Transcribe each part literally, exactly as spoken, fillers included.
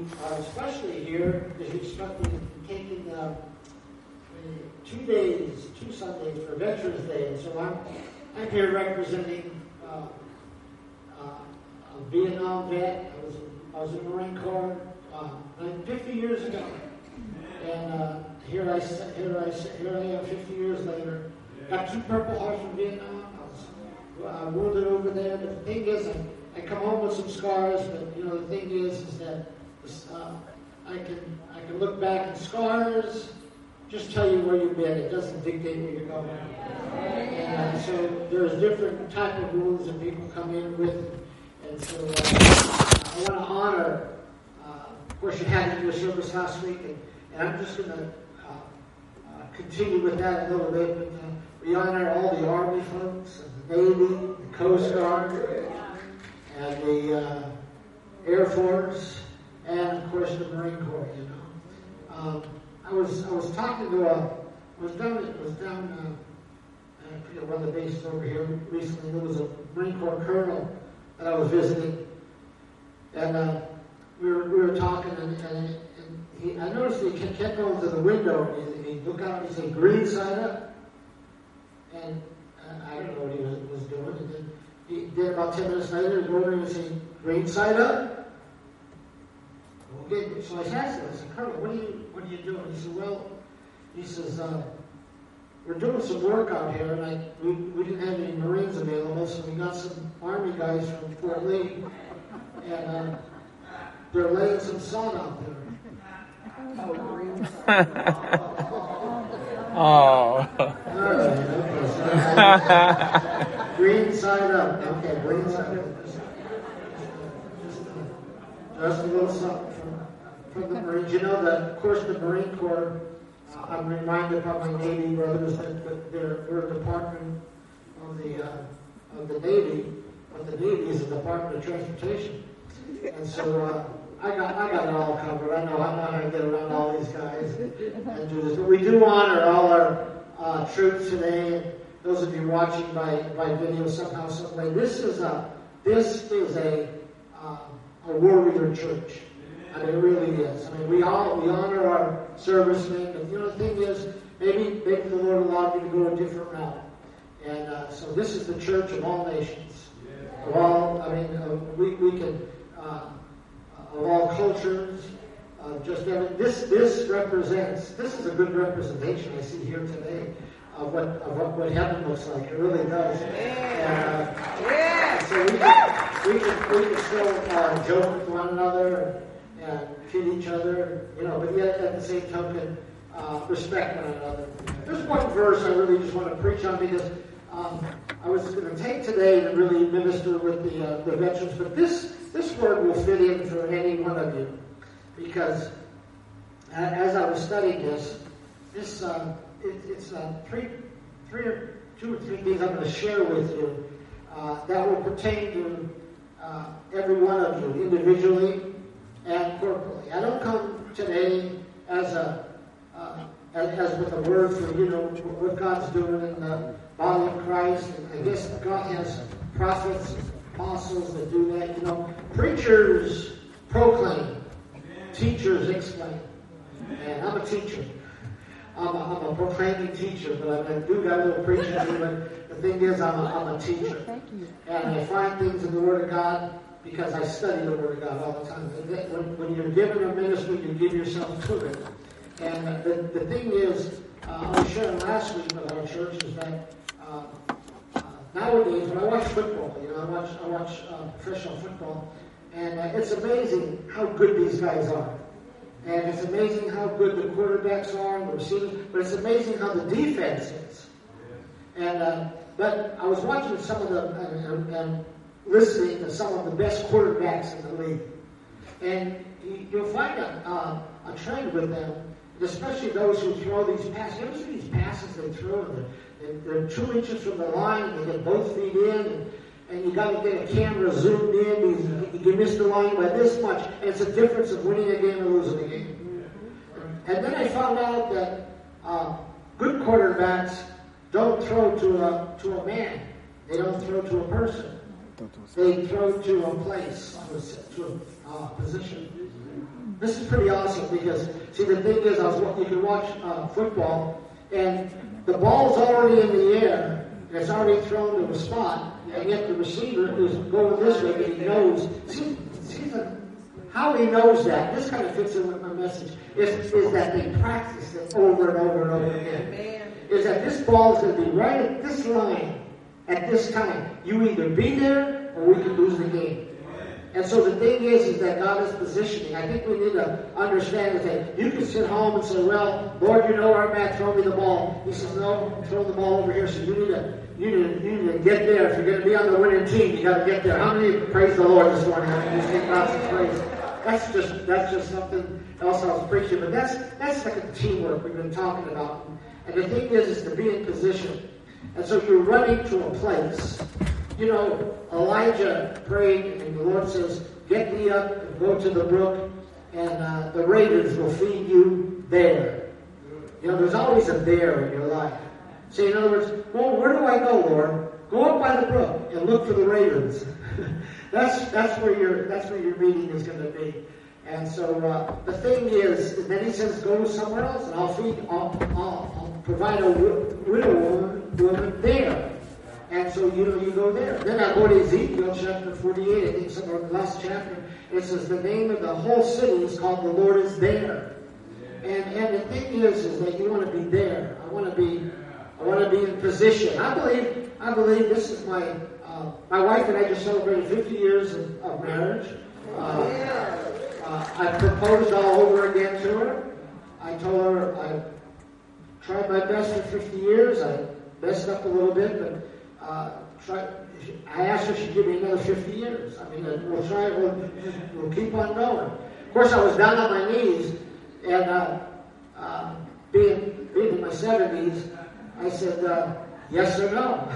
uh, especially here, is respecting taking uh, two days, two Sundays for Veterans Day. And so I'm, I'm here representing uh, uh, a Vietnam vet. I was, I was in the Marine Corps uh, like fifty years ago. And uh, here I here I here I am fifty years later. Got two Purple Hearts from Vietnam. I was uh, wounded over there. But the thing is, I, I come home with some scars. But you know, the thing is, is that uh, I can I can look back at scars. Just tell you where you've been. It doesn't dictate where you're going. And uh, so there's different type of wounds that people come in with. And so uh, I want to honor. Uh, of course, you had your service last week, and, and I'm just going to uh, uh, continue with that a little bit. But, uh, we honor all the Army folks, and the Navy, the Coast Guard, and the uh, Air Force, and of course the Marine Corps. You know, um, I was I was talking to a I was down I was down uh, I forget one of the bases over here recently. There was a Marine Corps colonel that I was visiting, and uh, we were we were talking, and, and, and he I noticed he kept going to the window. And he, he looked out and he said, "Green side up." And uh, I don't know what he was, was doing. And then he did about ten minutes later, he go over and say, "Green side up." Okay, so I asked him, I said, "Colonel, what are you what are you doing?" He said, "Well," he says, uh, "we're doing some work out here, and I we, we didn't have any Marines available, so we got some Army guys from Fort Lee, and uh, they're laying some sod out there." Oh. Green side up. Okay, green side up. Just, just a little something from, from the Marines. You know that, of course, the Marine Corps, uh, I'm reminded by my Navy brothers that, that they're, we're a department of the, uh, of the Navy, but the Navy is a Department of Transportation. And so, uh, I got I got it all covered. I know I'm not going to get around all these guys and do this. But we do honor all our uh, troops today. And those of you watching by, by video somehow, some way, this is a this is a uh, a warrior church. I mean, it really is. I mean, we all we honor our servicemen. But you know, the thing is, maybe maybe the Lord allowed me to go a different route. And uh, so this is the church of all nations. Of all, I mean, uh, we we can. Uh, of all cultures, uh, just every, this this represents, this is a good representation I see here today of what of what, what heaven looks like. It really does. And, uh, yeah. So we can, we can, we can still uh, joke with one another and, and kid each other, you know, but yet at the same token, uh, respect one another. There's one verse I really just want to preach on because um, I was going to take today to really minister with the uh, the veterans, but this this word will fit in for any one of you, because uh, as I was studying this, this uh, it, it's uh, three, three or two or three things I'm going to share with you uh, that will pertain to uh, every one of you individually and corporately. I don't come today as a uh, as, as with a word for you know what God's doing in the body of Christ. I guess God has prophets, apostles that do that. You know, preachers proclaim, teachers explain. And I'm a teacher. I'm a, I'm a proclaiming teacher, but I do got a little preaching too. But the thing is, I'm a, I'm a teacher, and I find things in the Word of God because I study the Word of God all the time. When, when you're given a ministry, you give yourself to it. And the, the thing is, uh, I was sharing last week with our church is that uh, uh, nowadays when I watch football, you know, I watch I watch uh, professional football, and uh, it's amazing how good these guys are, and it's amazing how good the quarterbacks are and the receivers, but it's amazing how the defense is. And uh, but I was watching some of the and, and listening to some of the best quarterbacks in the league, and you'll find a, uh, a trend with them. Especially those who throw these passes. You ever see these passes they throw? And they're, they're two inches from the line. And they get both feet in. And, and you got to get a camera zoomed in. You, you miss the line by this much. And it's a difference of winning a game or losing a game. And then I found out that uh, good quarterbacks don't throw to a, to a man. They don't throw to a person. They throw to a place, to a, to a uh, position. This is pretty awesome because, see, the thing is, I was, you can watch uh, football, and the ball's already in the air, and it's already thrown to a spot, and yet the receiver is going this way, but he knows. See, see the, how he knows that, this kind of fits in with my message, is, is that they practice it over and over and over again. Is that this ball is going to be right at this line at this time. You either be there or we can lose the game. And so the thing is, is that God is positioning. I think we need to understand that you can sit home and say, well, Lord, you know where I'm at, throw me the ball. He says, no, I'm throwing the ball over here. So you need to, you need to, you need to get there. If you're going to be on the winning team, you got to get there. How many praise the Lord this morning? I mean, just give God some praise. That's just, that's just something else I was preaching. But that's, that's like a teamwork we've been talking about. And the thing is, is to be in position. And so you're running to a place. You know, Elijah prayed, and the Lord says, get thee up and go to the brook, and uh, the ravens will feed you there. You know, there's always a there in your life. So in other words, well, where do I go, Lord? Go up by the brook and look for the ravens. that's that's where your that's where your meeting is going to be. And so uh, the thing is, and then he says, go somewhere else, and I'll feed, I'll, I'll, I'll provide a widow woman, woman there. And so, you know, you go there. Then I go to Ezekiel chapter forty-eight, I think somewhere in the last chapter. It says the name of the whole city is called The Lord is There. And and the thing is, is that you want to be there. I want to be, I want to be in position. I believe, I believe this is my, uh, my wife and I just celebrated fifty years of, of marriage. Uh, uh, I proposed all over again to her. I told her I tried my best for fifty years. I messed up a little bit, but Uh, try, I asked her if she'd give me another fifty years. I mean, we'll try, we'll, we'll keep on going. Of course, I was down on my knees, and uh, uh, being, being in my seventies, I said, uh, yes or no.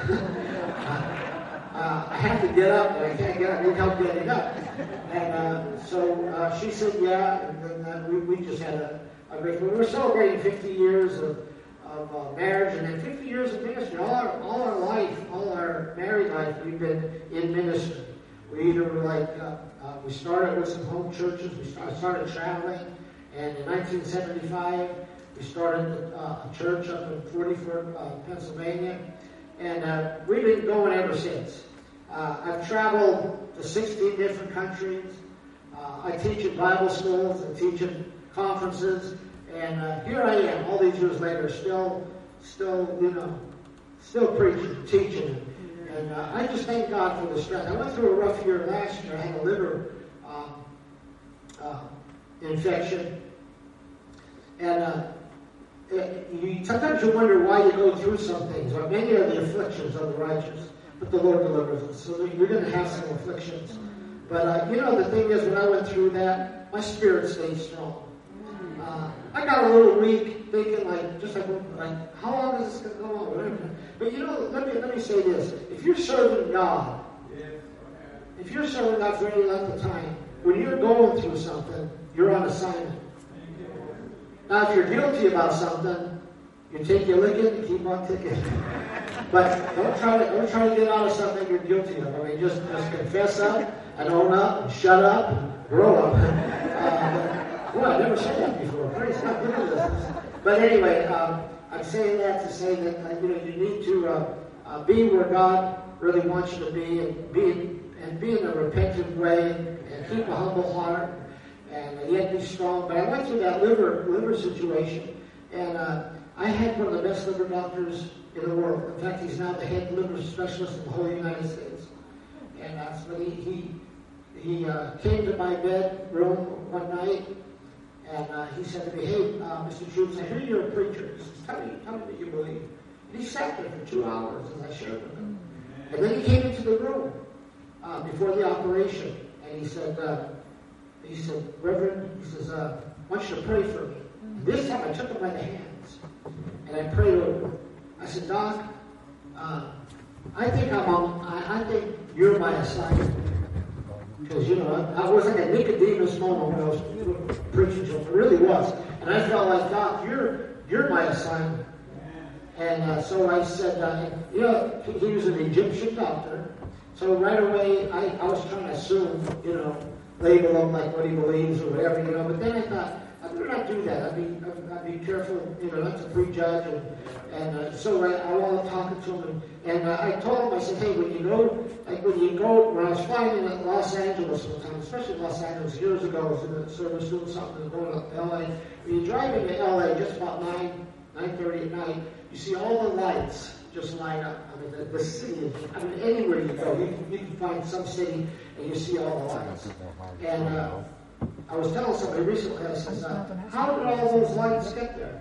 uh, I have to get up, but I can't get up. I need help getting up. And uh, so uh, she said, yeah, and then uh, we, we just had a, a great, we were celebrating fifty years of of uh, marriage, and then fifty years of ministry. All our, all our life, all our married life, we've been in ministry. We either were like, uh, uh, we started with some home churches, we started, started traveling, and in nineteen seventy-five, we started uh, a church up in Forty-Foot, uh, Pennsylvania, and uh, we've been going ever since. Uh, I've traveled to sixteen different countries. Uh, I teach at Bible schools, I teach at conferences, and uh, here I am, all these years later, still, still, you know, still preaching, teaching. And uh, I just thank God for the strength. I went through a rough year last year. I had a liver um, uh, infection. And uh, it, you, sometimes you wonder why you go through some things. Or many are the afflictions of the righteous, but the Lord delivers us. So you're going to have some afflictions. But, uh, you know, the thing is, when I went through that, my spirit stayed strong. Uh, I got a little weak, thinking like, just like, like, how long is this going to go on? Whatever. But you know, let me let me say this: if you're serving God, if you're serving God for any length of time, when you're going through something, you're on assignment. Now, if you're guilty about something, you take your licking and keep on ticking. But don't try to don't try to get out of something you're guilty of. I mean, just just confess up and own up and shut up and grow up. Uh, Well, I never said that before. Praise God. Look at this. But anyway, um, I'm saying that to say that uh, you know you need to uh, uh, be where God really wants you to be, and be in, and be in a repentant way, and keep a humble heart, and yet be strong. But I went through that liver liver situation, and uh, I had one of the best liver doctors in the world. In fact, he's now the head liver specialist in the whole United States. And uh, so he he, he uh, came to my bedroom one night. And uh, he said to me, hey, uh, Mister Troops, I hear you're a preacher. He says, tell me, tell me what you believe. And he sat there for two hours as I shared with him. And then he came into the room uh, before the operation. And he said, uh, he said, Reverend, he says, uh, I want you to pray for me. And this time I took him by the hands. And I prayed over him. I said, Doc, uh, I think I'm on, I, I think you're my assignment. Because, you know, I, I was like a Nicodemus moment when I was preaching to him. It really was. And I felt like, Doc, you're you're my assignment. And uh, so I said, uh, you know, he, he was an Egyptian doctor. So right away, I, I was trying to assume, you know, label him like what he believes or whatever, you know. But then I do that. I'd be, I'd, I'd be careful, you know, not to prejudge. And, and uh, so I, I was talking to him, and, and uh, I told him, I said, hey, when you go, like when you go, when I was flying in Los Angeles one time, especially Los Angeles years ago, I was in the service doing something and going to L A. When you drive into L A just about nine, nine thirty at night, you see all the lights just light up. I mean, the, the city, I mean, anywhere you go, you can, you can find some city and you see all the lights. And uh, I was telling somebody recently, I said, uh, how did all those lights get there?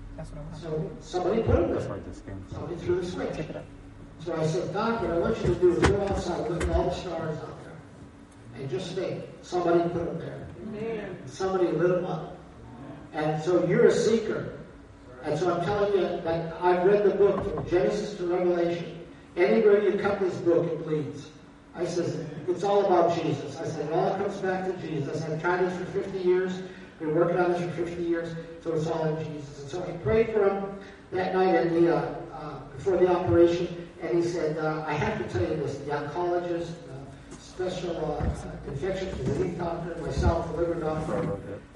So somebody put them there. Somebody threw the switch. So I said, Doc, what I want you to do is go outside and look at all the stars out there. And just think, somebody put them there. Amen. Somebody lit them up. And so you're a seeker. And so I'm telling you that I've read the book from Genesis to Revelation. Anywhere you cut this book, it bleeds. I said, it's all about Jesus. I said, it all comes back to Jesus. I've tried this for fifty years. Been working on this for fifty years. So it's all in Jesus. And so I prayed for him that night at the, uh, uh, before the operation. And he said, uh, I have to tell you this. The oncologist, uh, special uh, infectious disease doctor, myself, the liver doctor.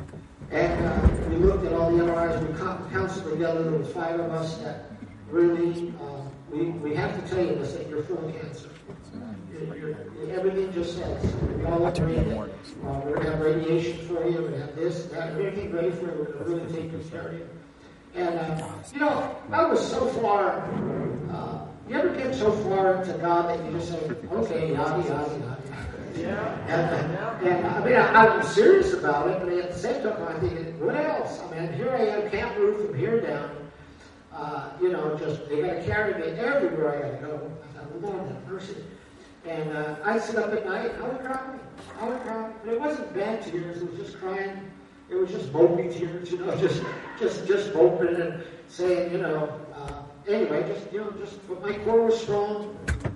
And uh, we looked at all the M R Is. We counseled together. There was five of us that really, uh, we, we have to tell you this, that you're full of cancer. You're, you're, everything just says. We all agree that uh, we're going to have radiation for you. We're going to have this, that, everything ready for you. We're going to really take good care of you. And, uh, you know, I was so far, uh, you ever get so far into God that you just say, okay, yada, yada, yada. Yeah. And, uh, and I mean, I, I'm serious about it, but at the same time, I'm thinking, what else? I mean, here I am, can't move from here down. Uh, you know, just, they got to carry me everywhere I got to go. I thought, Lord, have mercy. And uh, I'd sit up at night, I would cry. I would cry. But it wasn't bad tears, it was just crying. It was just mopey tears, you know, just just just moping and saying, you know, uh, anyway, just, you know, just, but my core was strong.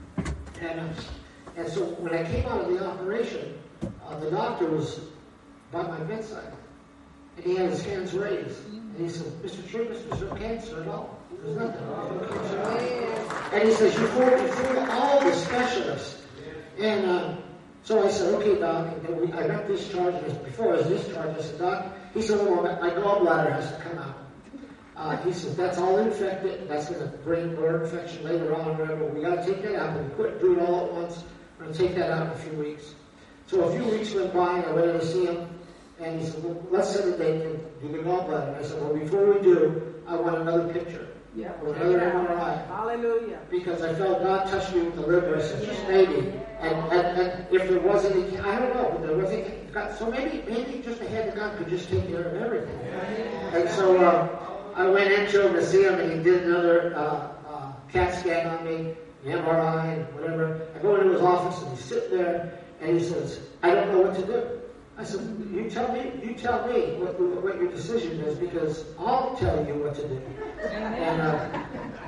And, uh, and so when I came out of the operation, uh, the doctor was by my bedside. And he had his hands raised. And he said, Mister Trubus, there's no cancer at all. There's nothing. There's no cancer at all. And he says, you fooled, you fooled all the specialists. And uh, so I said, okay, Doc. And we, I got discharged. Before I was discharged, I said, Doc, he said, well, my gallbladder has to come out. Uh, he says, that's all infected. That's going to bring more infection later on. Whatever. We got to take that out. But we couldn't do it all at once. We're going to take that out in a few weeks. So a few weeks went by, and I went in to see him. And he said, well, let's set a date to do the gallbladder. And I said, well, before we do, I want another picture. Yeah. Or another M R I. Hallelujah. Because I felt God touched me with the liver. I said, just maybe. And, and, and if there was any, I don't know, but there was any, so maybe, maybe just a hand of God could just take care of everything. Yeah. And so uh, I went into him to see him, and he did another uh, uh, CAT scan on me, the M R I, and whatever. I go into his office, and he's sitting there, and he says, I don't know what to do. I said, you tell me, you tell me what, what your decision is, because I'll tell you what to do. And uh,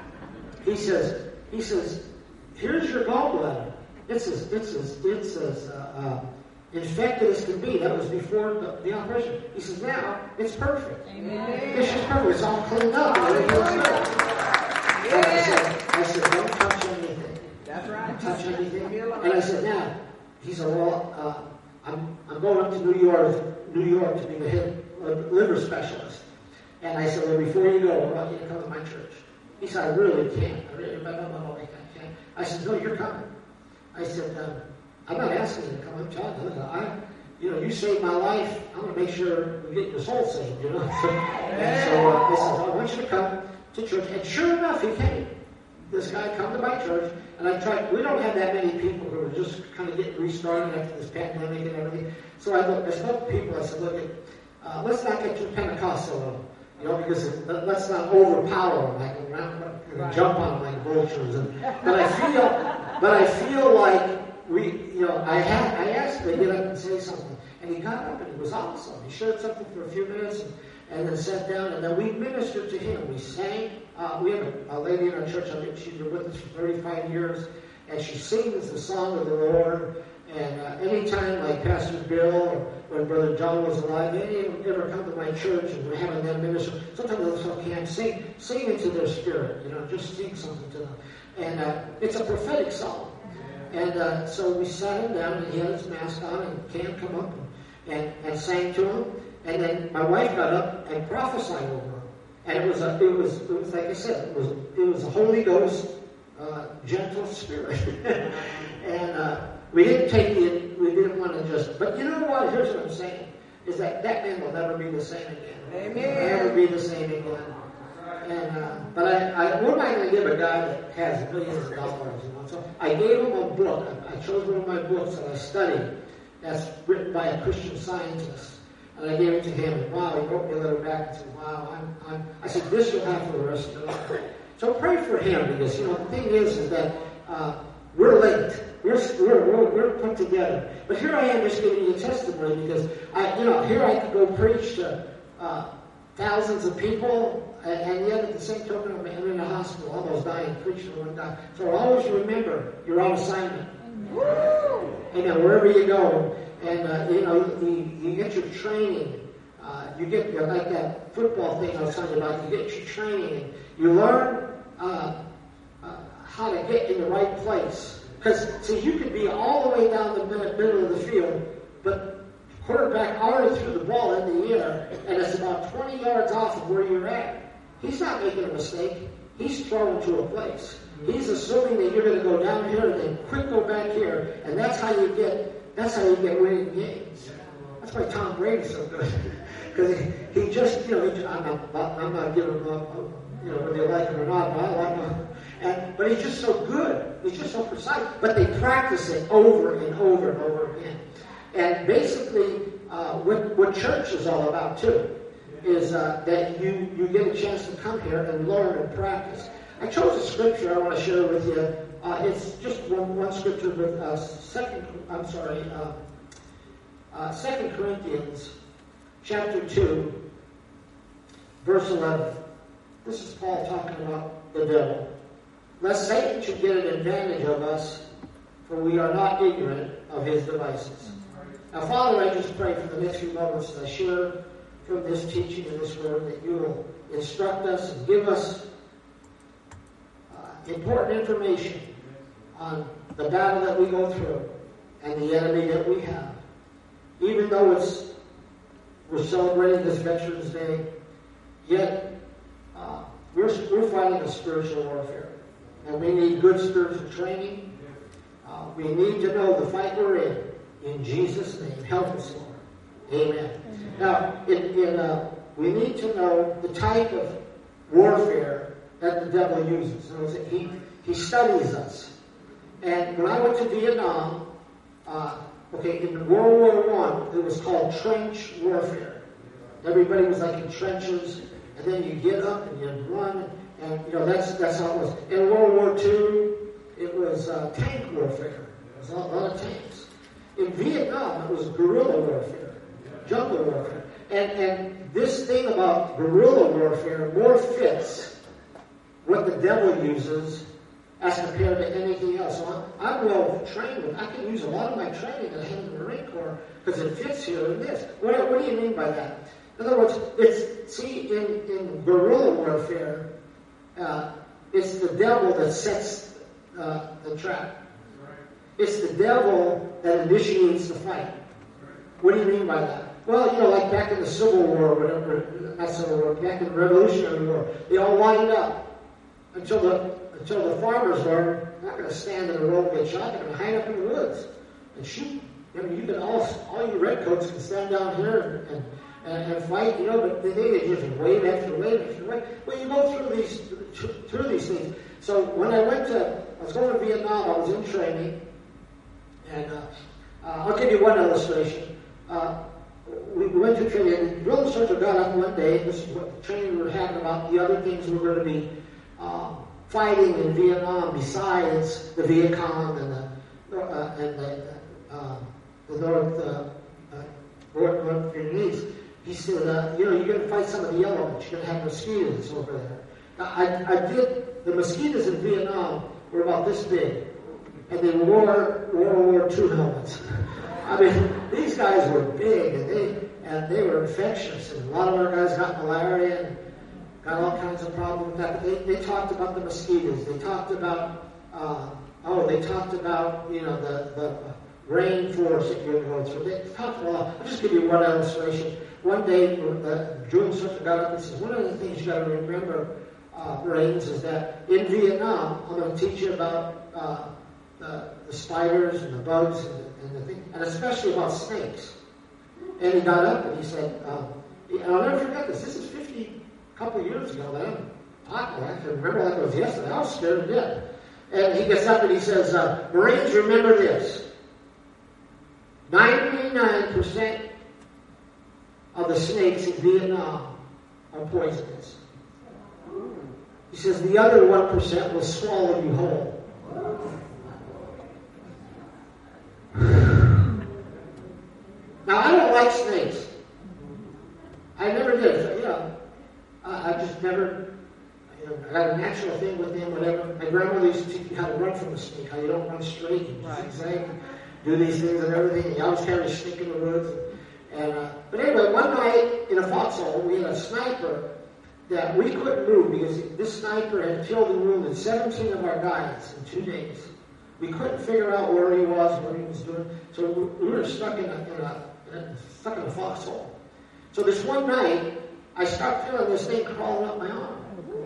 he says, he says, here's your gallbladder. It's as, it's as, it's as uh, uh, infected as can be. That was before the, the operation. He says, now it's perfect. Amen. It's just perfect. It's all cleaned up. And everything was good. And I said, I said, don't touch anything. That's right. Don't touch anything. And I said, now, he said, well, uh, I'm, I'm going up to New York, New York to be the head liver specialist. And I said, well, before you go, I want you to come to my church. He said, I really can't. I really, no, no, no, I can't. I said, no, you're coming. I said, uh, I'm not asking you to come. I'm telling you, I, you know, you saved my life. I'm going to make sure we get your soul saved, you know. And so uh, I said, I want you to come to church. And sure enough, he came. This guy come to my church, and I tried. We don't have that many people who are just kind of getting restarted after this pandemic and everything. So I looked. I spoke to people. I said, look, uh, let's not get too Pentecostal, you know, because let's not overpower them, like around, right. Jump on them like vultures. And, but I feel, but I feel like we, you know, I had. I asked him to get up and say something, and he got up, and it was awesome. He shared something for a few minutes, and, and then sat down, and then we ministered to him. We sang. Uh, we have a, a lady in our church, I think she's been with us for thirty-five years, and she sings the song of the Lord. And uh, anytime, like Pastor Bill or when Brother John was alive, any of them ever come to my church and we're having them minister, sometimes those folk can't sing, sing into their spirit, you know, just sing something to them. And uh, it's a prophetic song. And uh, so we sat him down, and he had his mask on, and Cam come up and, and, and sang to him. And then my wife got up and prophesied over him. And it was, a, it was, it was like I said, it was, it was a Holy Ghost, uh, gentle spirit. and uh, we didn't take it, we didn't want to just, but you know what, here's what I'm saying, is that that man will never be the same again. Amen. He'll never be the same again. And, uh, but I, I, what am I going to give a guy that has millions of dollars? You know? So I gave him a book. I, I chose one of my books that I studied. That's written by a Christian scientist. And I gave it to him. And wow, he wrote me a letter back and said, wow, I'm, I'm, I said, this you'll have for the rest of your life. So pray for him because, you know, the thing is, is that uh, we're late. We're, we're, we're, we're put together. But here I am just giving you a testimony because, I, you know, here I could go preach to uh, thousands of people, and, and yet at the same token, I'm in a hospital, almost dying, preaching to one guy. So always remember, you're on assignment. Woo! Amen. Wherever you go, and uh, you know, you, you get your training. Uh, you get your, like that football thing I was talking about. You get your training. You learn uh, uh, how to get in the right place. Because see, you could be all the way down the middle of the field, but quarterback already threw the ball in the air, and it's about twenty yards off of where you're at. He's not making a mistake. He's throwing to a place. He's assuming that you're going to go down here and then quick go back here, and that's how you get. That's how you get winning games. That's why Tom Brady's so good, because he, he just, you know, he, I'm not, I'm not giving him up, you know, whether you like him or not, but I like him. And but he's just so good. He's just so precise. But they practice it over and over and over again. And basically, uh, what what church is all about too is uh, that you you get a chance to come here and learn and practice. I chose a scripture I want to share with you. Uh, it's just one, one scripture with uh, second. I'm sorry, uh, uh, Second Corinthians, chapter two, verse eleven. This is Paul talking about the devil. Lest Satan should get an advantage of us, for we are not ignorant of his devices. Now, Father, I just pray for the next few moments that I share from this teaching and this word that you will instruct us and give us uh, important information on the battle that we go through and the enemy that we have. Even though it's we're celebrating this Veterans Day, yet uh, we're, we're fighting a spiritual warfare. And we need good spiritual training. Uh, we need to know the fight we're in. In Jesus' name, help us, Lord. Amen. Amen. Now, in, in, uh, we need to know the type of warfare that the devil uses. So he, he studies us. And when I went to Vietnam, uh, okay, in World War One, it was called trench warfare. Everybody was like in trenches, and then you get up and you run, and you know that's that's how it was. In World War Two, it was uh, tank warfare. There was a lot of tanks. In Vietnam, it was guerrilla warfare, jungle warfare, and and this thing about guerrilla warfare more fits what the devil uses as compared to anything else. So I'm, I'm well trained with. I can use a lot of my training that I have in the Marine Corps because it fits here in this. What, what do you mean by that? In other words, it's see in, in guerrilla warfare, uh, it's the devil that sets uh, the trap. It's the devil that initiates the fight. What do you mean by that? Well, you know, like back in the Civil War, or whatever, not Civil War, back in the Revolutionary War, they all lined up until the until the farmers learned they're not going to stand in a row and get shot. They're going to hide up in the woods and shoot. I mean, you can all all you redcoats can stand down here and and, and fight, you know, but they they just wave after wave after wave. Well, you go through these through these things. So when I went to, I was going to Vietnam. I was in training, and uh, uh, I'll give you one illustration. Uh, we went to training, and the drill instructor got up one day. This is what the training we were having about the other things we were going to be uh, fighting in Vietnam besides the Viet Cong and the uh, and the, uh, the North uh, uh, North, North Vietnamese. He said, uh, you know, you're going to fight some of the elements. You're going to have mosquitoes over there. Now, I, I did, the mosquitoes in Vietnam were about this big, and they wore World War Two helmets. I mean, these guys were big, and they and they were infectious, and a lot of our guys got malaria and got all kinds of problems with that. But they, they talked about the mosquitoes. They talked about, uh, oh, they talked about, you know, the, the rainforest that you're going through. They talk a lot. I'll just give you one illustration. One day, uh, Julian Swift got up and says, one of the things you got to remember, uh, Brains, is that in Vietnam, I'm going to teach you about uh, the, the spiders and the bugs and the, and the thing, and especially about snakes. And he got up and he said, um, and I'll never forget this. This is fifty, a couple of years ago. That I'm I can remember like it was yesterday. I was scared to death. And he gets up and he says, uh, Marines, remember this. ninety-nine percent of the snakes in Vietnam are poisonous. He says the other one percent will swallow you whole. Now, I don't like snakes. I never did. You know, I, I just never, you know, I got a natural thing with them, whatever. My grandmother used to teach me how to run from a snake, how you don't run straight, and right. zigzag, do these things and everything. And you always carry a snake in the woods. And, uh, but anyway, one night in a foxhole, we had a sniper that we couldn't move because this sniper had killed and wounded seventeen of our guys in two days. We couldn't figure out where he was, what he was doing. So we, we were stuck in a, in a, in a stuck in a foxhole. So this one night, I start feeling this thing crawling up my arm.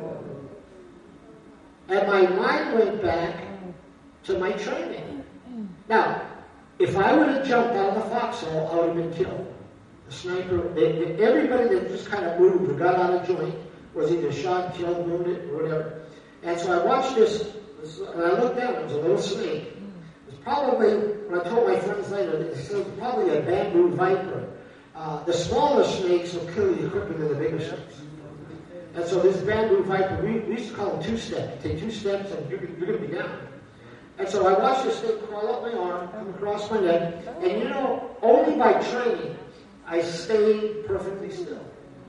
And my mind went back to my training. Now, if I would have jumped out of the foxhole, I would have been killed. The sniper, they, they, everybody that just kind of moved or got out of joint was either shot, killed, wounded, or whatever. And so I watched this, this and I looked down, it was a little snake. It was probably, when I told my friends later, they said it was probably a bamboo viper. Uh, the smaller snakes will kill you quicker than the bigger snakes. And so this bamboo viper, we, we used to call them two-step. You take two steps and you're, you're going to be down. And so I watched this thing crawl up my arm, come across my neck, and you know, only by training, I stayed perfectly still.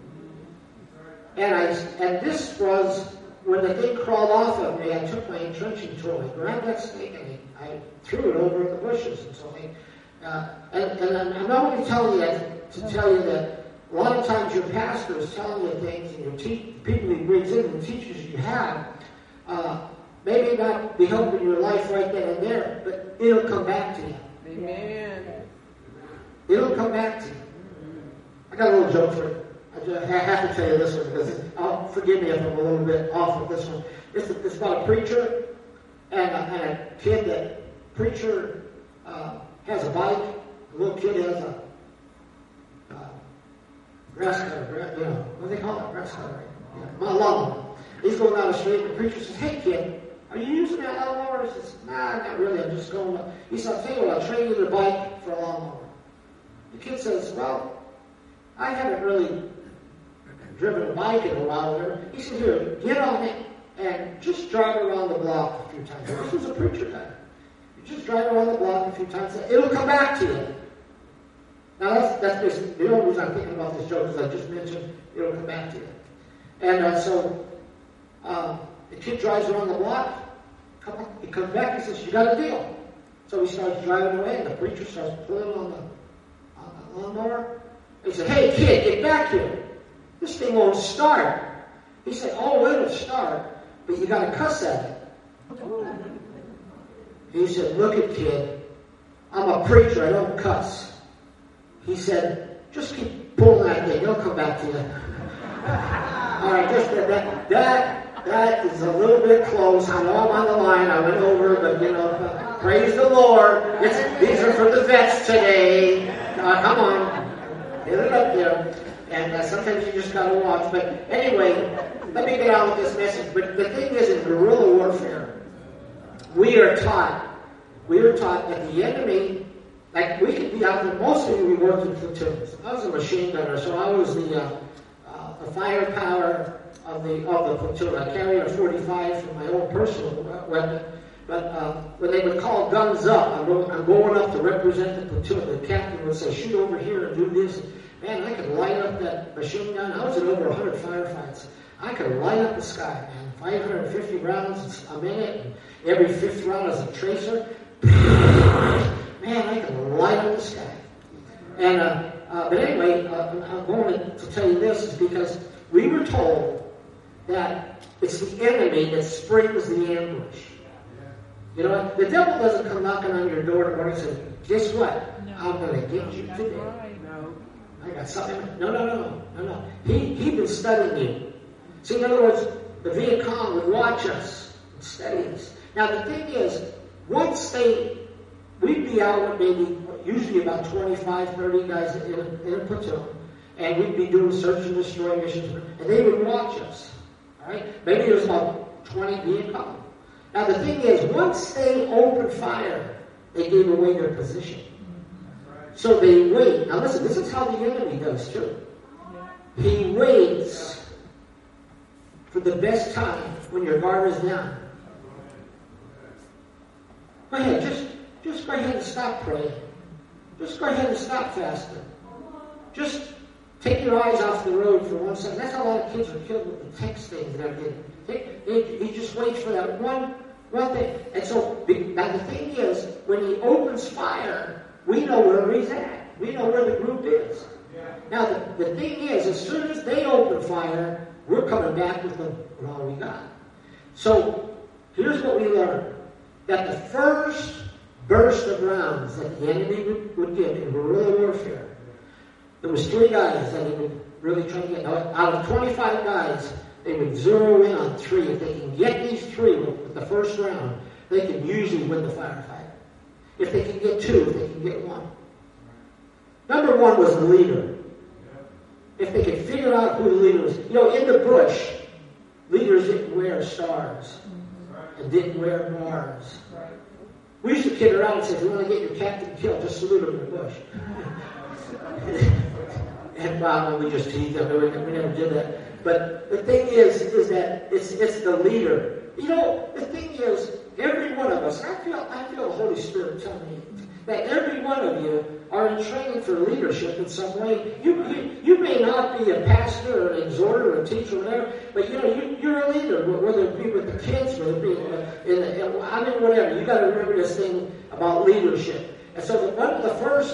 And I, and this was, when the thing crawled off of me, I took my entrenching tool, I grabbed that snake, and I, I threw it over in the bushes and so I, uh, and, and I'm not only telling you that to tell you that a lot of times your pastor is telling you things, and your te- people he brings in, the teachers you have, uh, maybe not be helping your life right then and there, but it'll come back to you. Amen. It'll come back to you. I got a little joke for you. I, just, I have to tell you this one because I'll forgive me if I'm a little bit off with this one. It's, it's about a preacher and a, and a kid. That preacher uh, has a bike. The little kid has a uh, grass cutter. You know what do they call it? Grass cutter. Yeah, my lawnmower. He's going down the street. And the preacher says, "Hey kid, are you using that lawnmower?" He says, "Nah, not really. I'm just going." To... He said, "I'll tell you what. I'll trade you the bike for a lawnmower." The kid says, "Well, I haven't really driven a bike in a while." There. He said, "Here, get on it and just drive around the block a few times." This was a preacher guy. You just drive around the block a few times. It'll come back to you. Now, that's, that's basically the only reason I'm thinking about this joke is I just mentioned it'll come back to you. And uh, so um, the kid drives around the block. Come on, he comes back and says, "You got a deal." So he starts driving away, and the preacher starts pulling on the, on the lawnmower. He said, "Hey, kid, get back here. This thing won't start." He said, "Oh, it'll start, but you got to cuss at it." He said, "Look it, kid. I'm a preacher. I don't cuss." He said, "Just keep pulling that thing. It'll come back to you." All right, just that, that, that is a little bit close. I know I'm on the line. I went over, but, you know, praise the Lord. It's, these are for the vets today. Uh, come on. Get it up there. And uh, sometimes you just got to watch. But anyway, let me get on with this message. But the thing is, in guerrilla warfare, we are taught, we are taught that the enemy, like we could be out there, mostly we worked in platoons. I was a machine gunner, so I was the, uh, uh, the firepower of the, of the platoon. I carried a forty-five for my own personal weapon. But uh, when they would call guns up, I'm going, I'm going up to represent the platoon. The captain would say, "Shoot over here and do this." Man, I could light up that machine gun. I was in over one hundred firefights. I could light up the sky, man. five hundred fifty rounds a minute, and every fifth round is a tracer. Man, I could light up the sky. And uh, uh, but anyway, uh, I'm going to tell you this is because we were told that it's the enemy that springs the ambush. You know, the devil doesn't come knocking on your door tomorrow and say, guess what? No. I'm going to get you That's today. right. No. I got something. No, no, no, no, no. He, he'd been studying you. See, in other words, the Viet Cong would watch us and study us. Now, the thing is, once they, we'd be out with maybe, usually about twenty-five, thirty guys in a, in a platoon, and we'd be doing search and destroy missions, and they would watch us. All right? Maybe there was about twenty Viet Cong. Now, the thing is, once they opened fire, they gave away their position. So they wait. Now, listen, this is how the enemy does, too. He waits for the best time when your guard is down. Go ahead, just, just go ahead and stop praying. Just go ahead and stop fasting. Just take your eyes off the road for one second. That's how a lot of kids are killed with the texting that I'm getting. Take, he, he just waits for that one, one thing. And so, now the thing is, when he opens fire, we know where he's at. We know where the group is. Now, the, the thing is, as soon as they open fire, we're coming back with, the, with all we got. So, here's what we learned. That the first burst of rounds that the enemy would, would get in guerrilla warfare, there was three guys that he would really try to get. Now, out of twenty-five guys, they would zero in on three. If they can get these three with, with the first round, they can usually win the firefight. If they can get two, if they can get one. Number one was the leader. If they could figure out who the leader was. You know, in the bush, leaders didn't wear stars and didn't wear bars. We used to kid around and say, if you want to get your captain killed, just salute him in the bush. And Bob, we just teased them. We never did that. But the thing is, is that it's it's the leader. You know, the thing is, every one of us, I feel I feel the Holy Spirit telling me that every one of you are in training for leadership in some way. You, you, you may not be a pastor or an exhorter or a teacher or whatever, but you know, you, you're a leader, whether it be with the kids, whether it be in, in, in I mean, whatever. You got to remember this thing about leadership. And so the, one of the first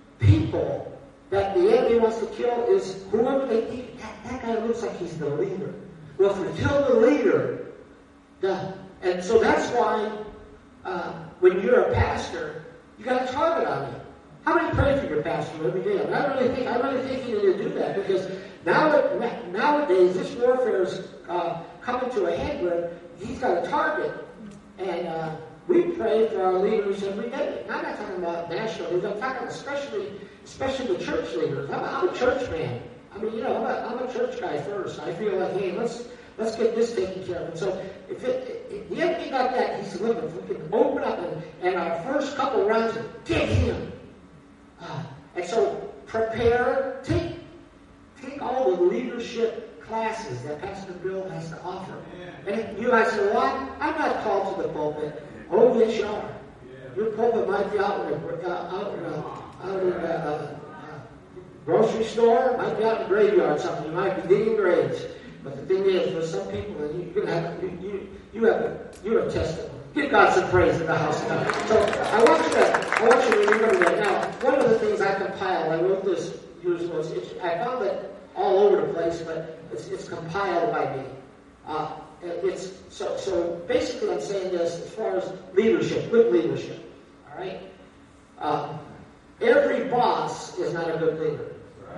people that the enemy wants to kill is whoever they think, that, that guy looks like he's the leader. Well, if we kill the leader, the, and so that's why uh, when you're a pastor, you got a target on you. How many pray for your pastor every day? And I really think I really think you need to do that because now nowadays this warfare is uh, coming to a head where he's got a target, and uh, we pray for our leaders every day. Now, I'm not talking about national leaders. I'm talking especially especially the church leaders. I'm, I'm a church man. I mean, you know, I'm a, I'm a church guy first. I feel like, hey, let's let's get this taken care of. And so if, it, if the enemy got that, he's looking. If we can open up and, and our first couple rounds, get him. Uh, and so prepare, take, take all the leadership classes that Pastor Bill has to offer. Yeah. And you might say, well, I'm not called to the pulpit. Oh, yes, you are. Yeah. Your pulpit might be out in the, uh, out in, uh, out in the uh, uh, grocery store, might be out in the graveyard or something. You might be digging graves. But the thing is, for some people, you're gonna have, you, you, you have a, you have a testimony. Give God some praise in the house tonight. So I want you to, I want you to remember that. Now, one of the things I compiled, I wrote this years ago. It's, I found it all over the place, but it's, it's compiled by me. Uh, it's so, so basically, I'm saying this as far as leadership, good leadership. All right. Um, every boss is not a good leader.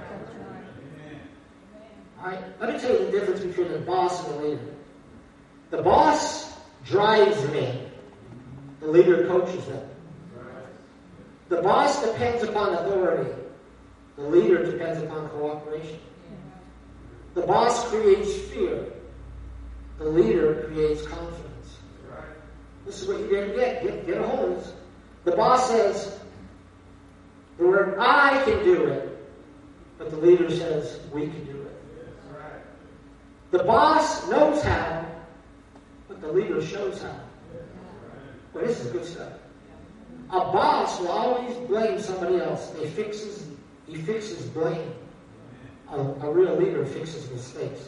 All right. Let me tell you the difference between a boss and a leader. The boss drives men. The leader coaches them. The boss depends upon authority. The leader depends upon cooperation. The boss creates fear. The leader creates confidence. This is what you're going to get. Get, get a hold of this. The boss says, the word I can do it. But the leader says, we can do it. The boss knows how. But the leader shows how. Well, this is good stuff. A boss will always blame somebody else. He fixes, he fixes blame. A, a real leader fixes mistakes.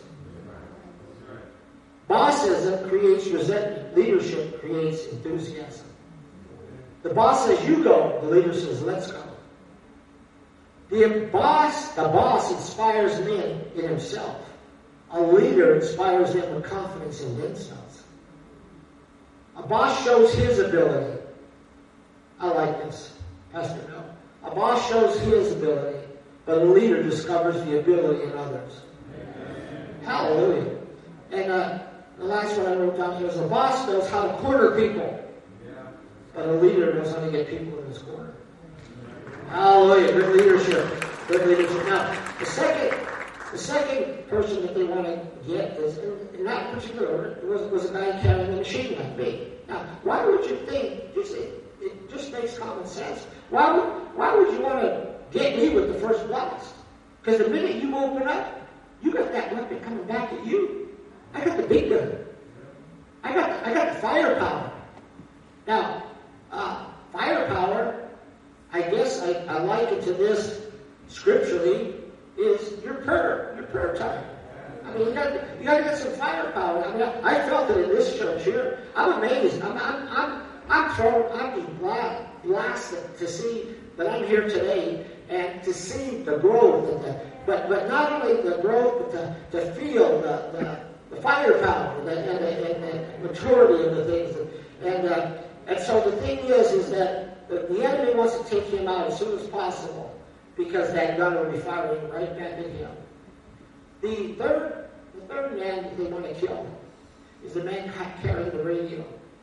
Bossism creates resentment. Leadership creates enthusiasm. The boss says, you go. The leader says, let's go. The boss, the boss inspires men in himself. A leader inspires them with confidence in themselves. A boss shows his ability. I like this. Pastor, no. A boss shows his ability, but a leader discovers the ability in others. Amen. Hallelujah. And uh, the last one I wrote down here is a boss knows how to corner people, but a leader knows how to get people in his corner. Hallelujah. Good leadership. Good leadership. Now, the second, the second person that they want to get is, in that particular order, was, was a guy carrying a machine gun bait. Now, why would you think, just, it, it just makes common sense, why would, why would you want to get me with the first blast? Because the minute you open up, you got that weapon coming back at you. I got the big gun. I got, I got the firepower. Now, uh, firepower, I guess I, I liken to this scripturally, is your prayer, your prayer time. I mean, you got you got to get some firepower. I mean, I, I felt it in this church here. I'm amazed. I'm I'm I'm I'm thrown. I'm just glad, blasted to see that I'm here today and to see the growth and the, but but not only the growth, but to, to feel the, the, the firepower and the, and, the, and the maturity of the things. And uh, and so the thing is, is that the, the enemy wants to take him out as soon as possible because that gun will be firing right back at him. The third, the third man that they want to kill is the man carrying the radio.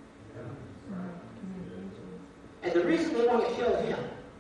And the reason they want to kill him,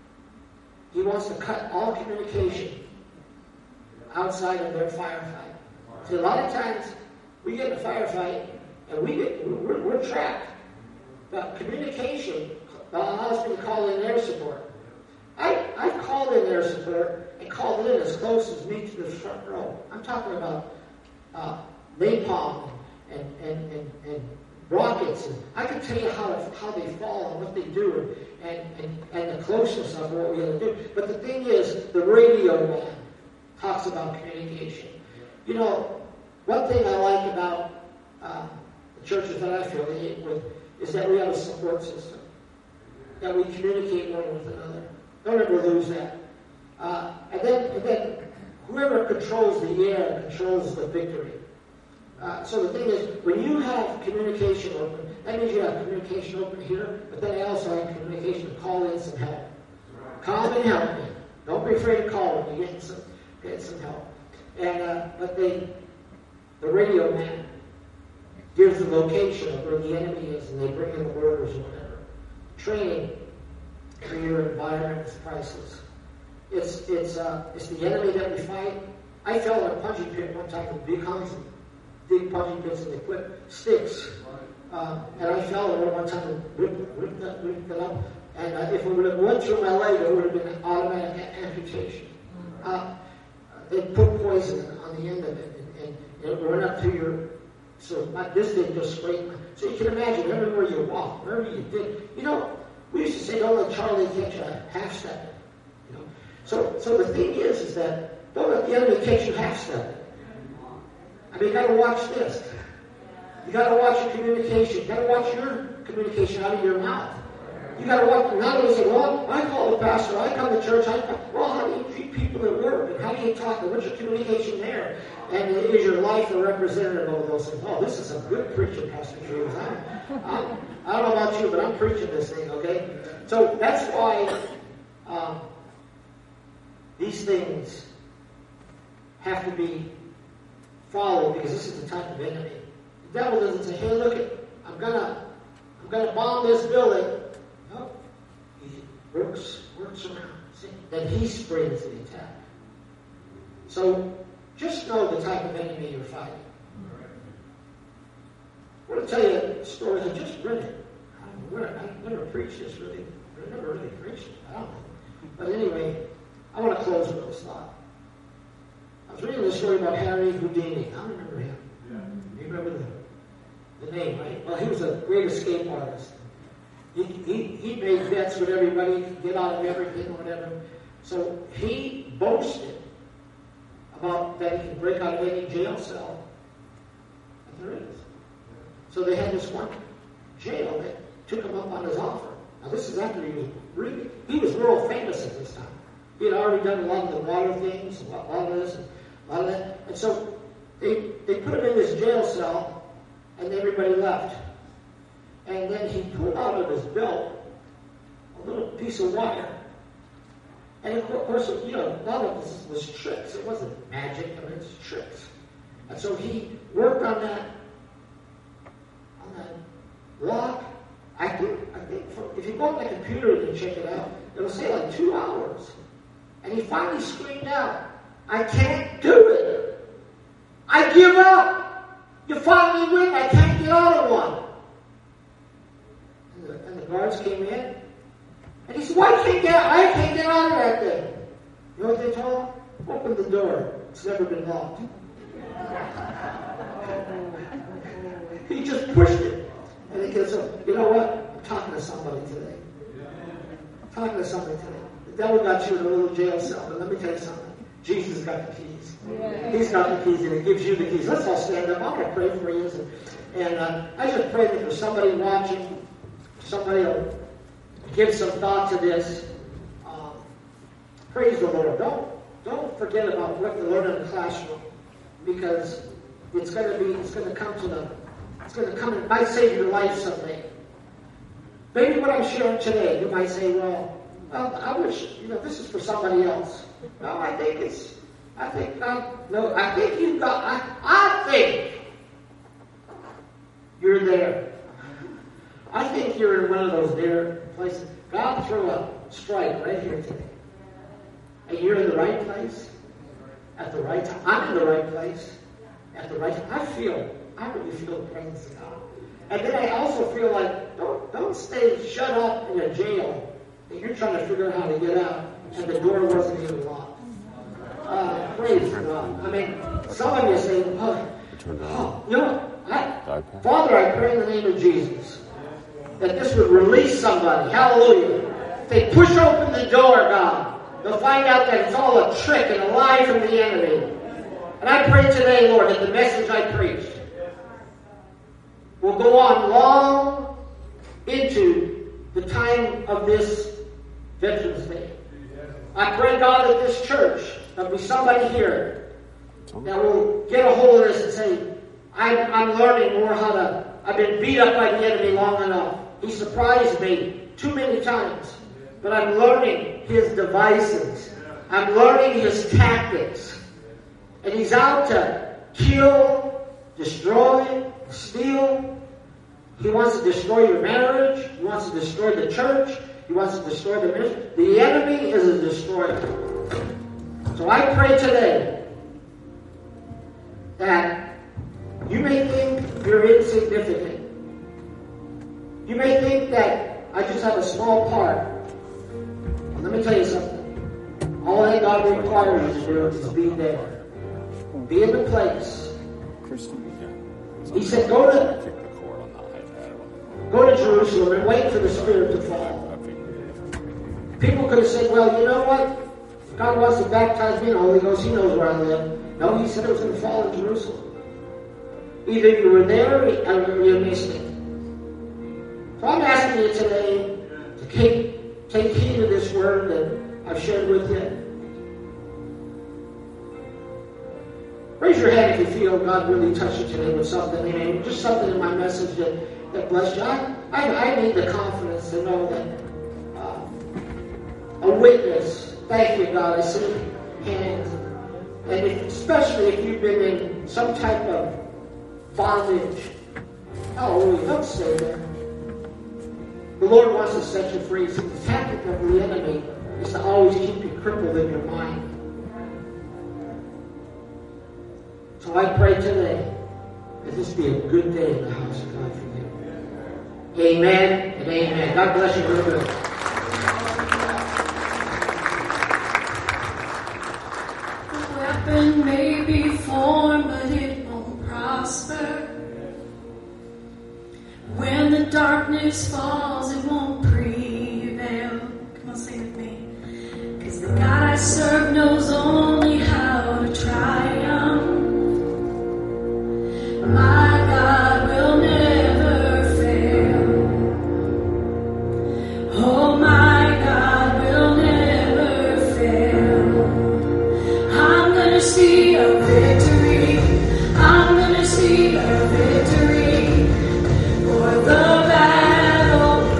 he wants to cut all communication outside of their firefight. See, a lot of times we get in a firefight and we get we're, we're trapped, but communication allows me to call in air support. I I called in air support and called in as close as me to the front row. I'm talking about uh, napalm and and, and, and rockets. And I can tell you how how they fall and what they do and, and, and the closeness of what we're going to do. But the thing is, the radio man talks about communication. You know, one thing I like about uh, the churches that I affiliate with is that we have a support system, that we communicate one with another. Don't ever lose that. Uh, and then, and then whoever controls the air controls the victory. Uh, so the thing is, when you have communication open, that means you have communication open here, but then I also have communication to call in some help. Come and help me. Don't be afraid to call when you get some, get some help. And uh, but they, the radio man gives the location of where the enemy is, and they bring in the orders or whatever. Training for your environment is priceless. It's it's uh, it's the enemy that we fight. I fell in a punching pit one time with big hunts and big punching pits, and they put sticks. Uh, and I fell in one time and ripped, ripped, that, ripped it up. And uh, if it would have went through my leg, it would have been an automatic amputation. Uh, they put poison on the end of it, and, and it went up to your. So my, this thing just scraped. So you can imagine everywhere you walk, wherever you did. You know, we used to say, "Don't let Charlie catch a half step." You know. So, so the thing is, is that don't let the enemy catch you half step. I mean, you got to watch this. You got to watch your communication. You got to watch your communication out of your mouth. You got to watch. Not only say, "Well, I call the pastor. I come to church. I come." Well, how do you treat people at work? And how do you talk? And what's your communication there? And is your life a representative of those things? Oh, this is some good preaching, Pastor James. I'm, I'm, I don't know about you, but I'm preaching this thing. Okay, so that's why um, these things have to be followed, because this is the type of enemy. The devil doesn't say, "Hey, look it, I'm gonna, I'm gonna bomb this building." No, he works, works around. See? Then he springs the attack. So just know the type of enemy you're fighting. I want to tell you a story. I just read it. I don't know where. I never preached this really. I never really preached it. I don't know. But anyway, I want to close with this thought. I was reading a story about Harry Houdini. I remember him. Yeah. You remember the, the name, right? Well, he was a great escape artist. He, he, he made bets with everybody, he could get out of everything, whatever. So he boasted about that he could break out of any jail cell that there is. So they had this one jail that took him up on his offer. Now this is after he was really, he was world famous at this time. He had already done a lot of the water things, a lot, a lot of this, and a lot of that. And so they, they put him in this jail cell, and everybody left. And then he pulled out of his belt a little piece of wire, And of course, you know, a lot of this was tricks. It wasn't magic, I mean, it's tricks. And so he worked on that, on that lock. I think, I think for, if you go on the computer and check it out, it'll say like two hours. And he finally screamed out, I can't do it. I give up. You finally win. I can't get out of one. And the, and the guards came in. And he said, why can't get, I can't get out of that thing? You know what they told him? Open the door. It's never been locked. He just pushed it. And he goes, you know what? I'm talking to somebody today. I'm talking to somebody today. The devil got you in a little jail cell, but let me tell you something. Jesus got the keys. He's got the keys, and he gives you the keys. Let's all stand up. I'm going to pray for you. And, and uh, I just pray that there's somebody watching, somebody will give some thought to this. Um, praise the Lord. Don't, don't forget about what you learned in the classroom, because it's going to be, it's going to come to the, it's going to come, it might save your life someday. Maybe what I'm sharing today, you might say, well, well, I wish, you know, this is for somebody else. No, I think it's, I think, um, no, I think you've got, I, I think you're there. I think you're in one of those there places. God threw a strike right here today. And you're in the right place at the right time. I'm in the right place at the right time. I feel, I really feel the presence of God. And then I also feel like, don't, don't stay shut up in a jail and you're trying to figure out how to get out, and the door wasn't even locked. Uh, praise God. I mean, some of you say, oh, oh you know, I, Father, I pray in the name of Jesus that this would release somebody. Hallelujah. If they push open the door, God, they'll find out that it's all a trick and a lie from the enemy. And I pray today, Lord, that the message I preached will go on long into the time of this Veterans Day. I pray, God, that this church, there'll be somebody here that will get a hold of this and say, I'm, I'm learning more how to, I've been beat up by the enemy long enough. He surprised me too many times. But I'm learning his devices. I'm learning his tactics. And he's out to kill, destroy, steal. He wants to destroy your marriage. He wants to destroy the church. He wants to destroy the ministry. The enemy is a destroyer. So I pray today that you may think you're insignificant. You may think that I just have a small part. Well, let me tell you something. All that God requires you to do is be there. Be in the place. He said, go to, go to Jerusalem and wait for the Spirit to fall. People could have said, well, you know what? God wants to baptize me in the Holy Ghost. He knows where I live. No, he said it was going to fall in Jerusalem. Either you were there or you missed it. So I'm asking you today to take, take heed of this word that I've shared with you. Raise your hand if you feel God really touched you today with something. Amen. Just something in my message that, that blessed you. I, I, I need the confidence to know that a witness. Thank you, God. I see hands. And if, especially if you've been in some type of bondage. Hallelujah. Don't stay there. The Lord wants to set you free. So the tactic of the enemy is to always keep you crippled in your mind. So I pray today that this be a good day in the house of God for you. Amen and amen. God bless you very much. Weapon may be formed, but it won't prosper. When the darkness falls, it won't prevail. Come on, sing with me. Because the God I serve knows only how to triumph. My God will never fail. Oh, my God will never fail. I'm gonna see a victory. I'm gonna see a victory. For the battle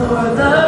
for the